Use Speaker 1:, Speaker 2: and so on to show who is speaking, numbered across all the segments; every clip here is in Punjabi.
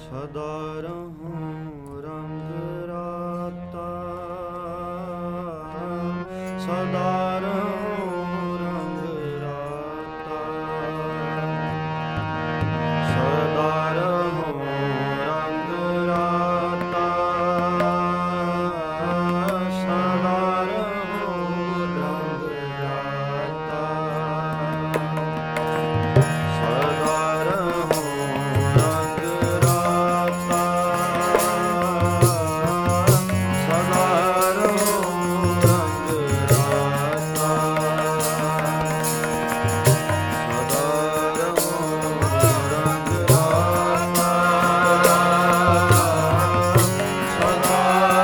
Speaker 1: ਸਦਾ ਰਹੂੰ ਰੰਗ ਰਾਤਾ, ਸਦਾ ਰਹੂੰ ਰੰਗ ਰਾਤਾ, ਸਦਾ ਰਹੂੰ ਰੰਗ ਰਾਤਾ, ਸਦਾ ਰਹੂੰ ਰੰਗ ਰਾਤਾ, ਸਦਾ ਰਹੂੰ ਰੰਗ ਰਾਤਾ, ਸਦਾ ਰਹੂੰ ਰੰਗ ਰਾਤਾ, ਸਦਾ ਰਹੂੰ ਰੰਗ ਰਾਤਾ, ਸਦਾ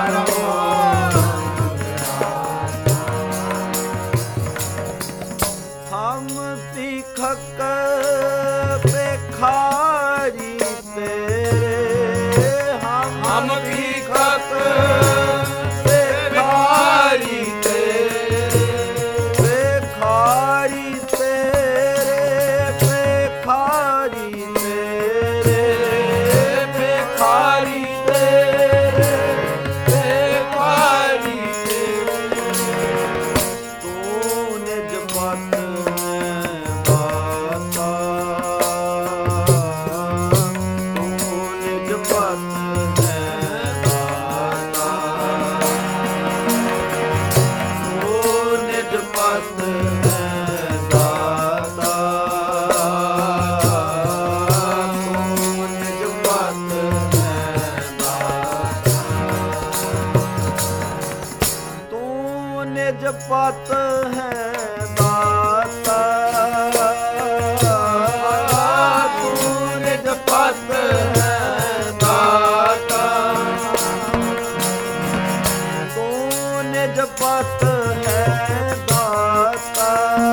Speaker 1: ਰਹੂੰ। ਹਮ ਭਿਖਕ ਭਿਖਾਰੀ ਤੇਰੇ, ਹਮ ਭਿਖਕ ਭਿਖਾਰੀ ਤੇਰੇ, ਭਿਖਾਰੀ ਤੇਰੇ, ਭਿਖਾਰੀ ਤੇਰੇ, ਭਿਖਾਰੀ ਤੇਰੇ, ਭਿਖਾਰੀ ਤੇਰੇ। ਤੂੰ ਨਿਜ ਪਤ ਹੈ ਦਾਤਾ, ਤੂੰ ਨਿਜ ਪਤ ਹੈ ਦਾਤਾ, ਤੂੰ ਨਿਜ ਪਤ ਹੈ ਦਾਤਾ, ਤੂੰ ਨਿਜ ਪਤ ਹੈ ਦਾਤਾ, ਤੂੰ ਨਿਜ ਪਤ ਹੈ ਦਾਤਾ, ਤੂੰ ਨਿਜ ਪਤ ਹੈ ਦਾਤਾ, ਤੂੰ ਨਿਜ ਪਤ ਹੈ ਦਾਤਾ,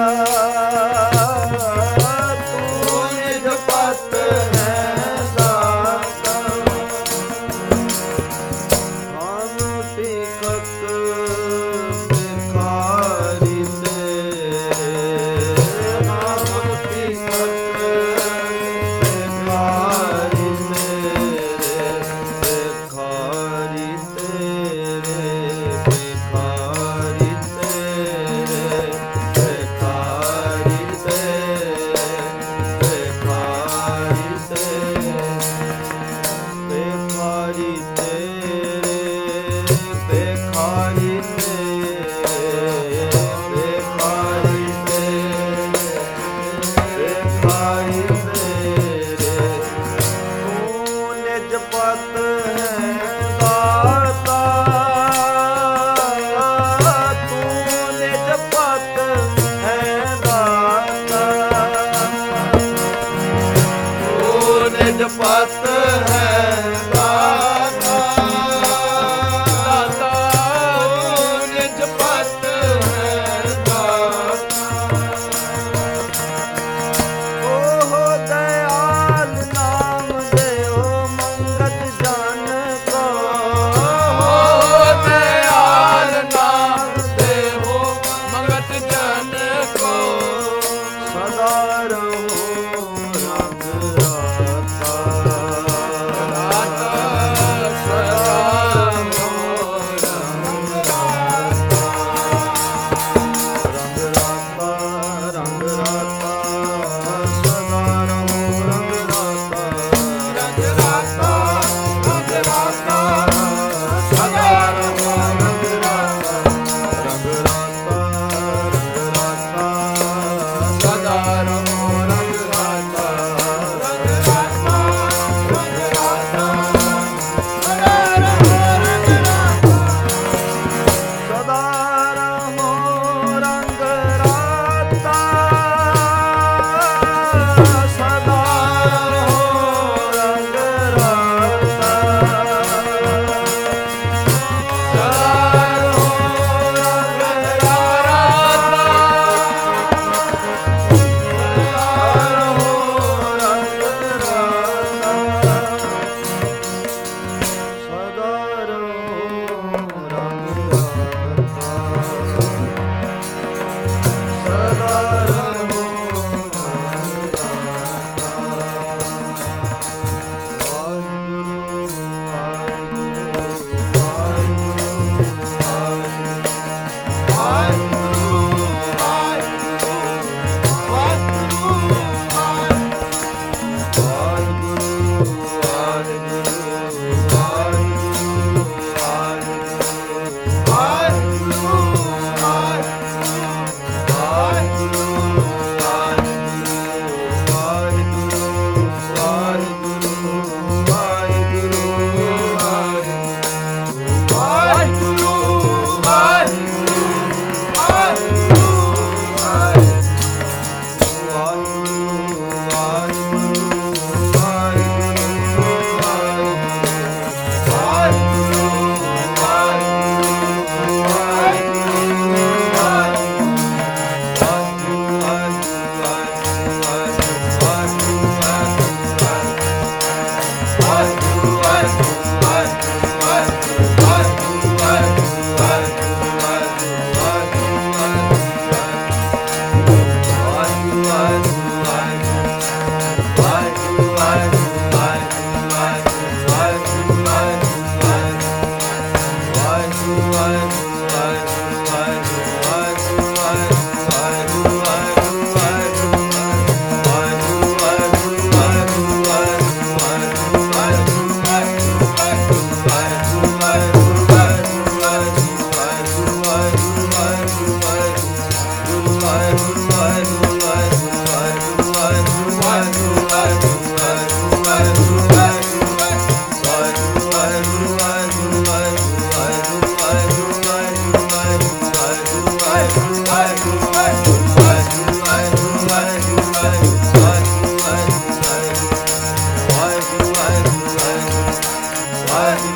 Speaker 1: ਤੂੰ ਨਿਜ ਪਤ ਹੈ ਦਾਤਾ। ਹਮ ਭਿਖਕ ਭਿਖਾਰੀ ਤੇਰੇ, ਹਮ ਭਿਖਕ ਭਿਖਾਰੀ ਤੇਰੇ, ਭਿਖਾਰੀ ਤੇਰੇ, ਭਿਖਾਰੀ ਤੇਰੇ, ਭਿਖਾਰੀ ਤੇਰੇ, ਭਿਖਾਰੀ ਤੇਰੇ, ਭਿਖਾਰੀ ਤੇਰੇ, ਭਿਖਾਰੀ ਤੇਰੇ, ਭਿਖਾਰੀ ਤੇਰੇ, ਭਿਖਾਰੀ ਤੇਰੇ। ਤੂੰ ਨਿਜ ਪਤ ਹੈ ਦਾਤਾ, ਤੂੰ ਨਿਜ ਪਤ ਹੈ ਦਾਤਾ, ਤੂੰ ਨਿਜ ਪਤ ਹੈ ਦਾਤਾ, ਦਾਤਾ ਤੂੰ ਨਿਜ ਪਤ ਹੈ ਦਾਤਾ। ਓਹ ਦਇਆਲ ਨਾਮ ਦਿਓ ਮੰਗਤ ਜਨ ਕੋ, ਓਹ ਦਇਆਲ ਨਾਮ ਦਿਓ ਮੰਗਤ ਜਨ ਕੋ, ਸਦਾ ਰਹੂੰ ਰੰਗ ਰਾਤਾ,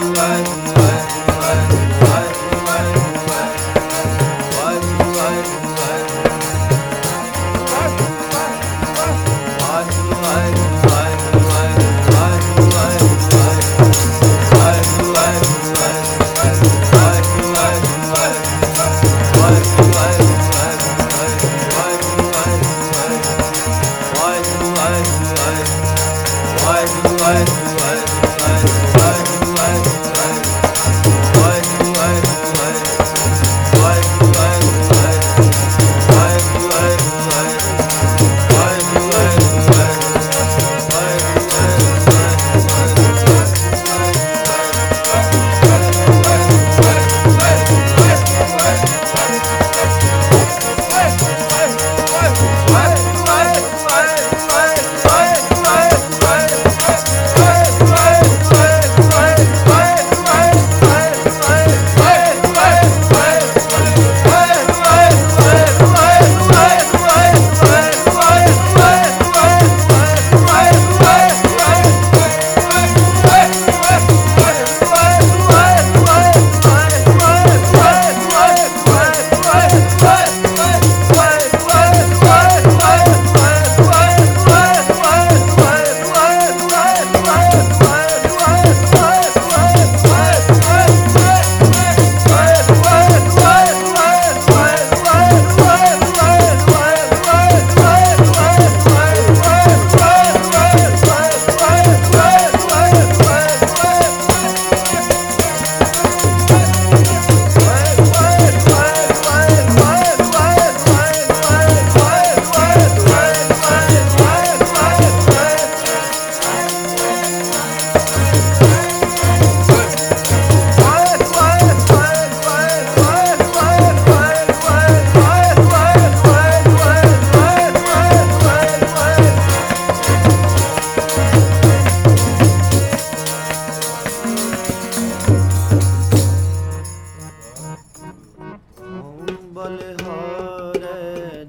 Speaker 1: ਬਲਿਹਾਰੈ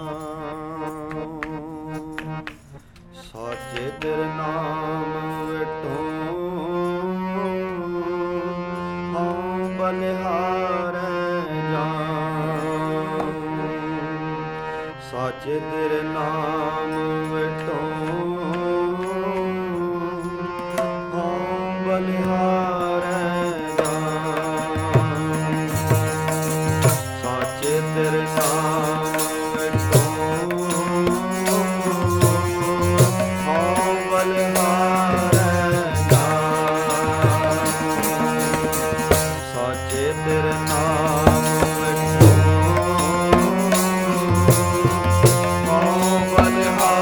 Speaker 1: ਜਾਉ, ਸਾਚੇ ਤੇਰੇ ਨਾਮ ਵਿਟੋ। ਹਉ ਬਲਿਹਾਰੈ ਜਾਉ, ਸਾਚੇ ਤੇਰੇ ਨਾਮ ਵਿਟੋ। ਹਉ ਬਲਿਹਾਰੈ ਤੇਰੇ ਨਾਮ ਵਿਟੋ। ਹਉ ਬਲਿਹਾਰੈ ਜਾਉ, ਸਾਚੇ ਤੇਰੇ ਨਾਮ ਵਿਟੋ। ਹਉ ਬਲਿਹਾਰੈ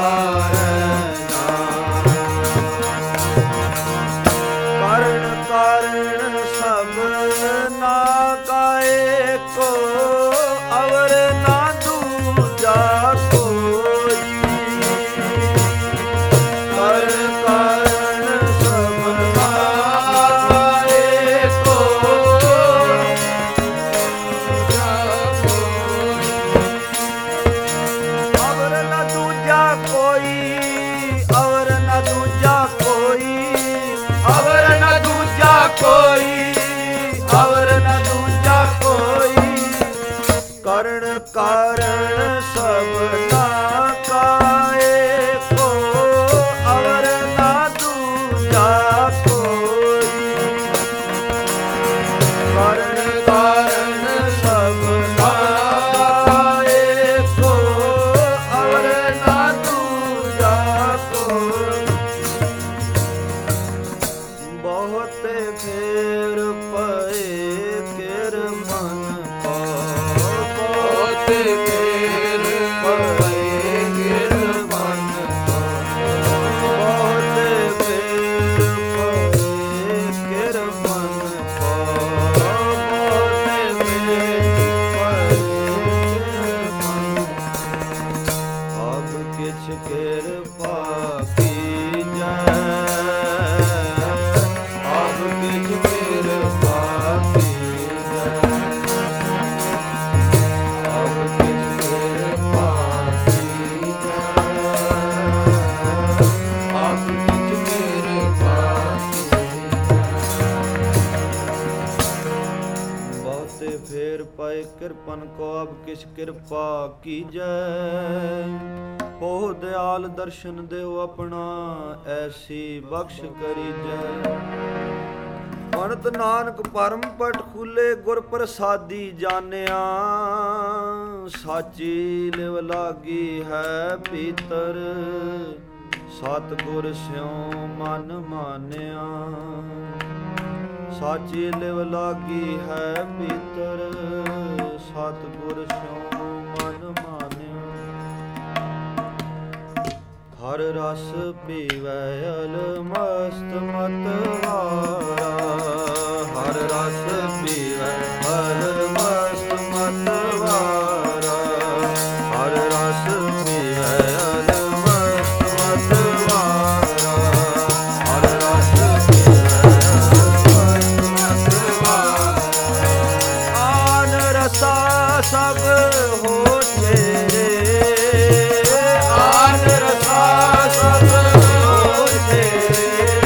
Speaker 1: ਪਏ ਕਿਰਪਨ ਕੋ ਅਬ ਕਿਛ ਕਿਰਪਾ ਕੀਜੈ। ਹੋ ਦਿਆਲ ਦਰਸ਼ਨ ਦਿਓ ਆਪਣਾ ਐਸੀ ਬਖਸ਼ ਕਰੀਜੈ। ਪੰਡਤ ਨਾਨਕ ਪਰਮ ਪਟ ਖੁੱਲੇ ਗੁਰ ਪ੍ਰਸਾਦੀ ਜਾਣਿਆ। ਸਾਚੀ ਲਿਵ ਲਾਗੀ ਹੈ ਪੀਤਰ ਸਤਿਗੁਰ ਸਿਉ ਮਨ ਮਾਨਿਆ। ਸਾਚੀ ਲਿਵ ਲਾਗੀ ਹੈ ਪੀਤਰ ਸਤਿਗੁਰ ਸਿਉ ਮਨ ਮਾਨਿਆ। ਹਰ ਰਸ ਪੀਵੈ ਅਲ ਮਸਤ ਮਤਵਾਰਾ। ਹਰ ਰਸ ਪੀਵੈ ਅਲ ਮਸਤ ਮਤਵਾਰਾ। ਹਰ ਰਸ ਪੀਵੈ ਅਲ ਮਸਤ ਮਤਵਾਰਾ। ਹਰ ਰਸ ਪੀਵੈ ਅਲ ਮਸਤ ਮਤਵਾਰਾ। ਆਨ ਰਸਾ ਸਭ ਹੋ ਤੇਰੇ। ਆਨ ਰਸਾ ਸਭ ਹੋ ਤੇਰੇ।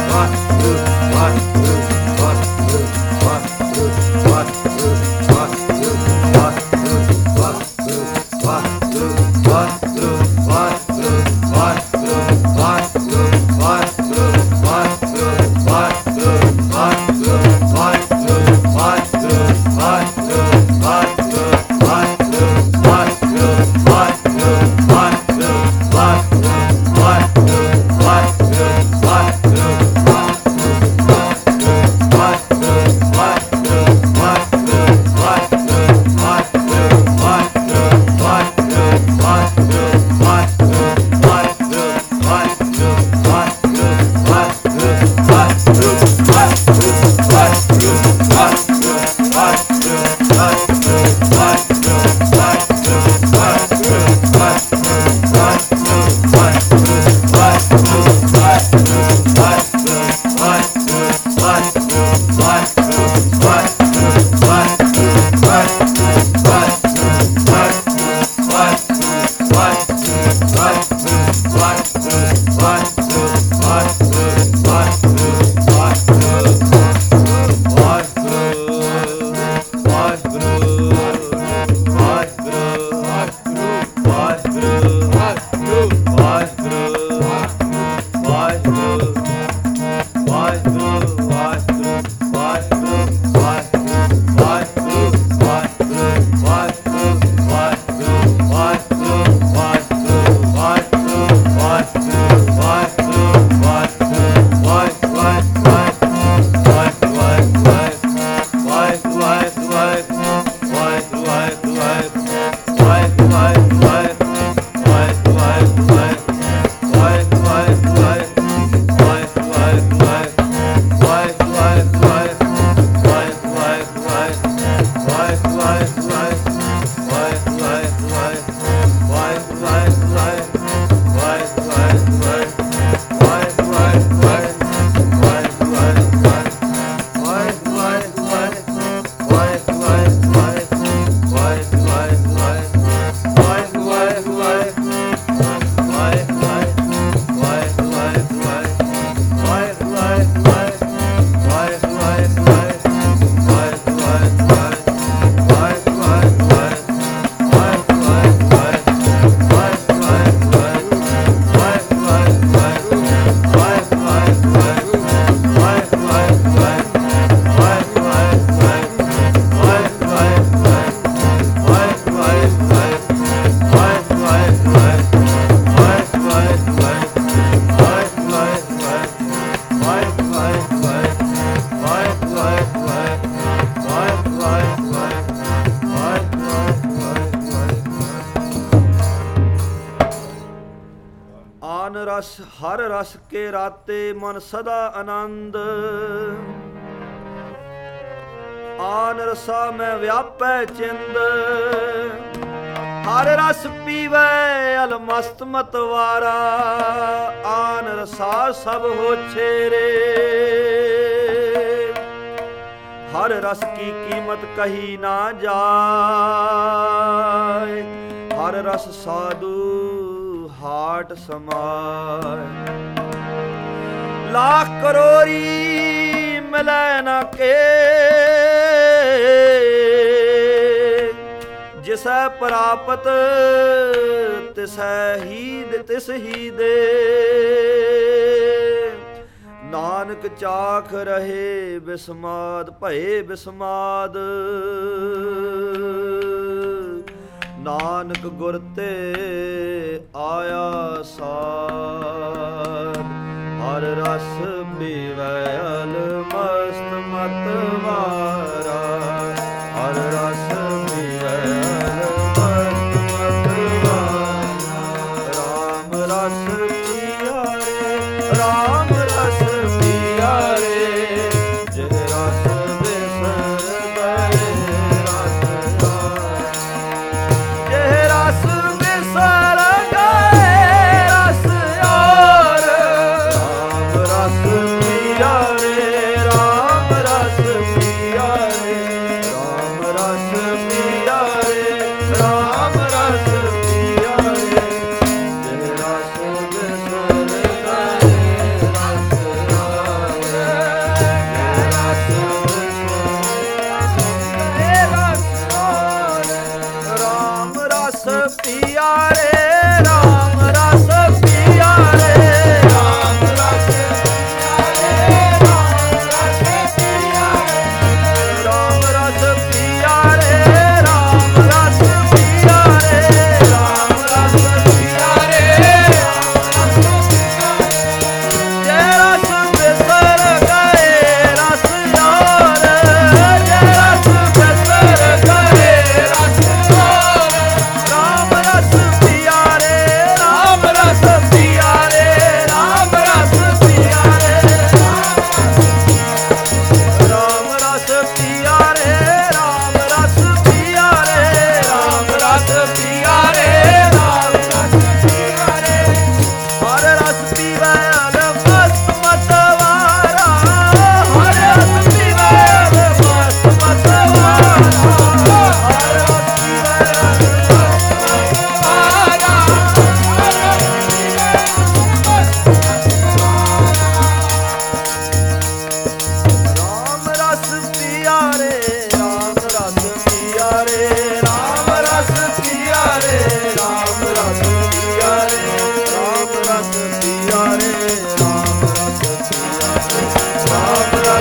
Speaker 1: रस हर रस के राते मन सदा आनंद। आन रसा में व्यापै चिंद। हर रस पीवै अलमस्त मतवारा। आन रसा सब हो छेरे। हर रस की कीमत कही ना जाए। हर रस साधु हाट समाय। लाख करोड़ी मिलै न के। जिसै प्रापत तिस ही दे। नानक चाख रहे बिस्माद भये बिस्माद। नानक गुर ते आया साध। हर रस पीवै अलमस्त मतवारा। हर रस पीवै अलमस्त मतवारा। राम रस पिया रे। राम रस पिया रे। जिह रस बिसर गए रस रस बिसर गए रस यार। राम रस पिया रे। राम रस पिया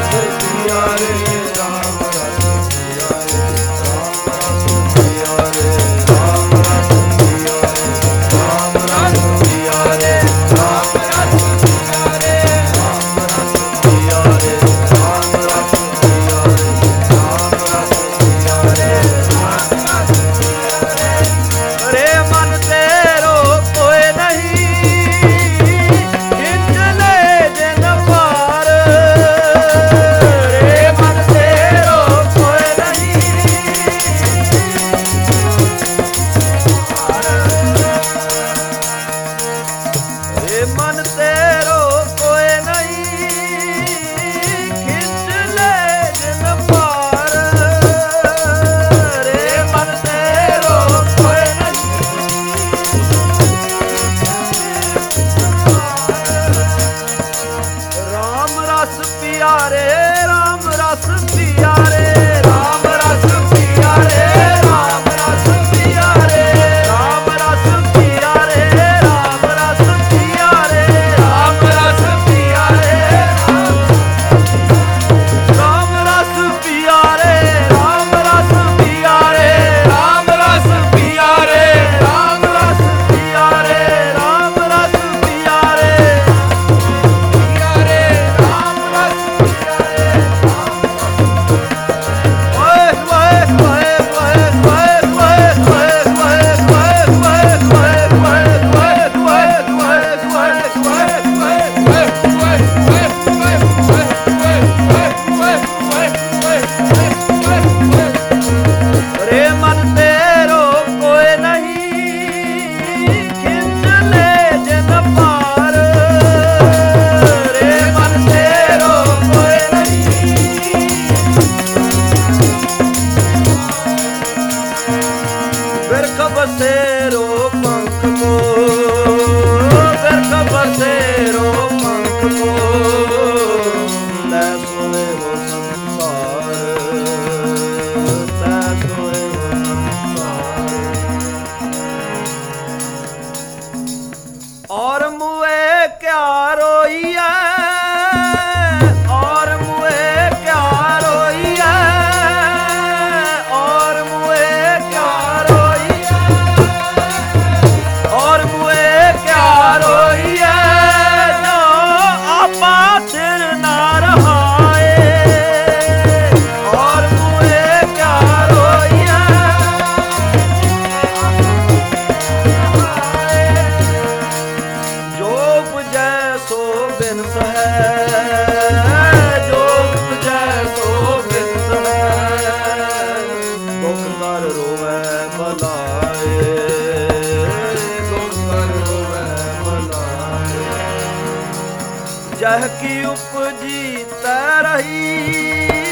Speaker 1: जह की उपजी तह रही,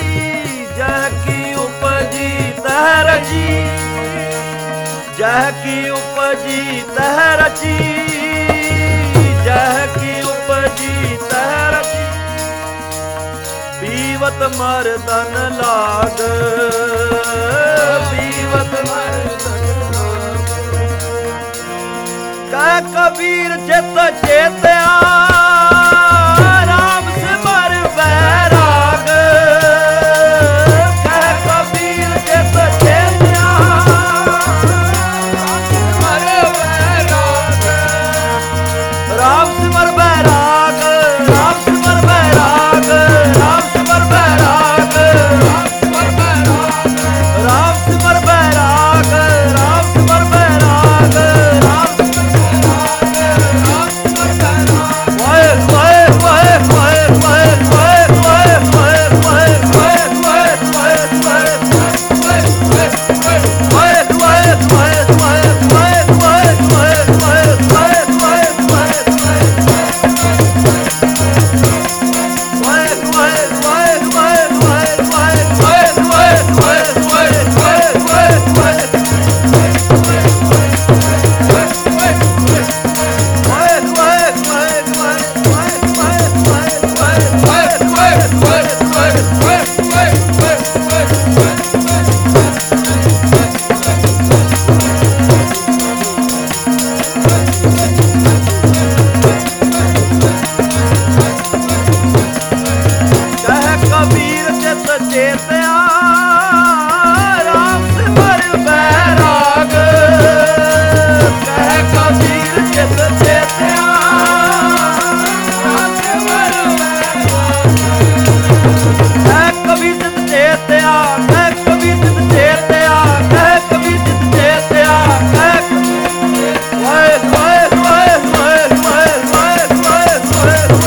Speaker 1: जह की उपजी तह रची, जह की उपजी तह रची, जह की उपजी तह रची। पीवत मर्दन लाग, पीवत मर्दन लाग। कह कबीर चित चेत्या ਚੇਤਿਆ ਰਾਮ ਸਿਮਰ ਬੈਰਾਗ ਕਹਿ ਕਬੀਰ ਚਿਤ ਚੇਤਿਆ ਰਾਮ ਸਿਮਰ ਬੈਰਾਗ ਕਹਿ ਕਬੀਰ ਚਿਤ ਚੇਤਿਆ ਕਹਿ ਕਬੀਰ ਚਿਤ ਚੇਤਿਆ ਕਹਿ ਕਬੀਰ ਚਿਤ ਚੇਤਿਆ ਕਹਿ ਵਾਹਿ ਵਾਹਿ ਵਾਹਿ ਵਾਹਿ ਵਾਹਿ ਵਾਹਿ ਵਾਹਿ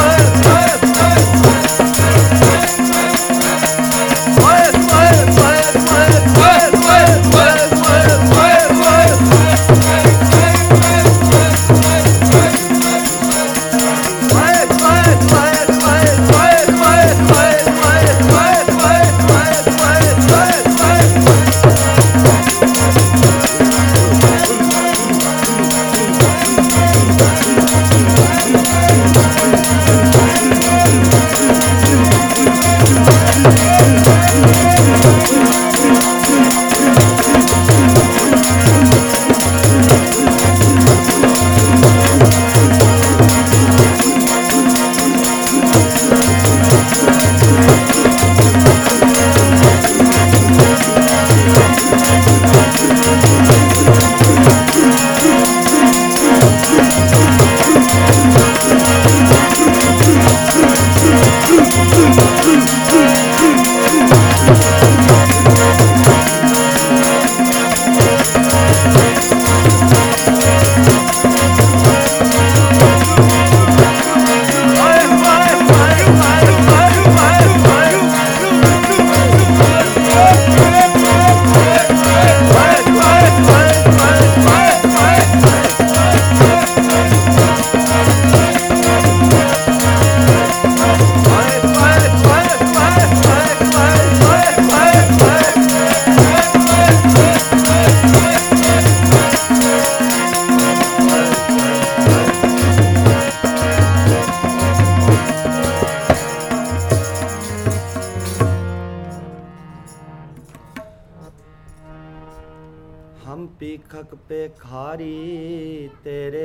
Speaker 1: हम पीखक पे खारी तेरे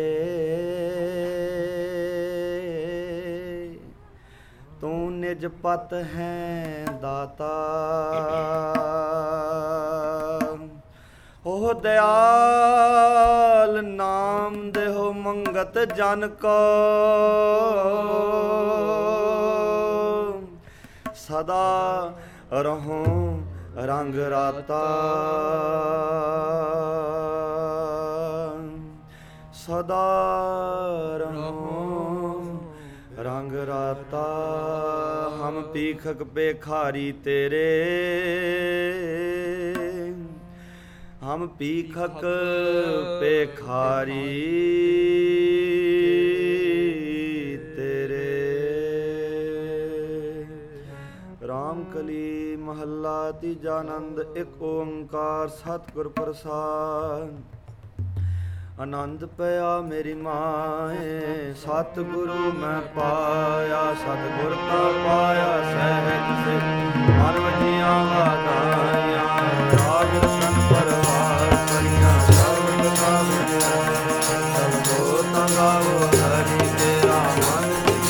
Speaker 1: तू निज पत है दाता ओ दयाल नाम देहो मंगत जन को सदा रहो रंग राता सदा रहो रंग राता हम पीखक पे खारी तेरे हम पीखक पे खारी रामकली महला तीजा आनंद एक ओंकार सतगुर प्रसाद आनंद पया मेरी माए सतगुरु मैं पाया सतगुर का पाया सहज से मन वजिया वादाया राज रतन परवार करिया शब्द गाओ हरि तेरा मन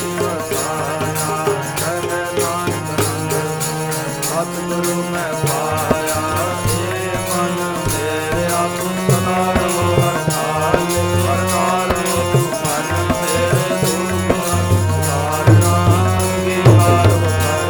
Speaker 1: सतगुरु मैं पाया हे मन मेरे तू सदा रहो हरताल तू मन मेरे तू तारना अंगीकार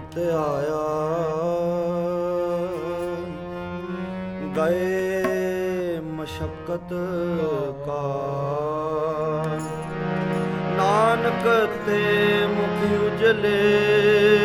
Speaker 1: ਧਿਆਇਆ ਗਏ ਮਸ਼ੱਕਤ ਕਾ ਨਾਨਕ ਤੇ ਮੁਖ ਉਜਲੇ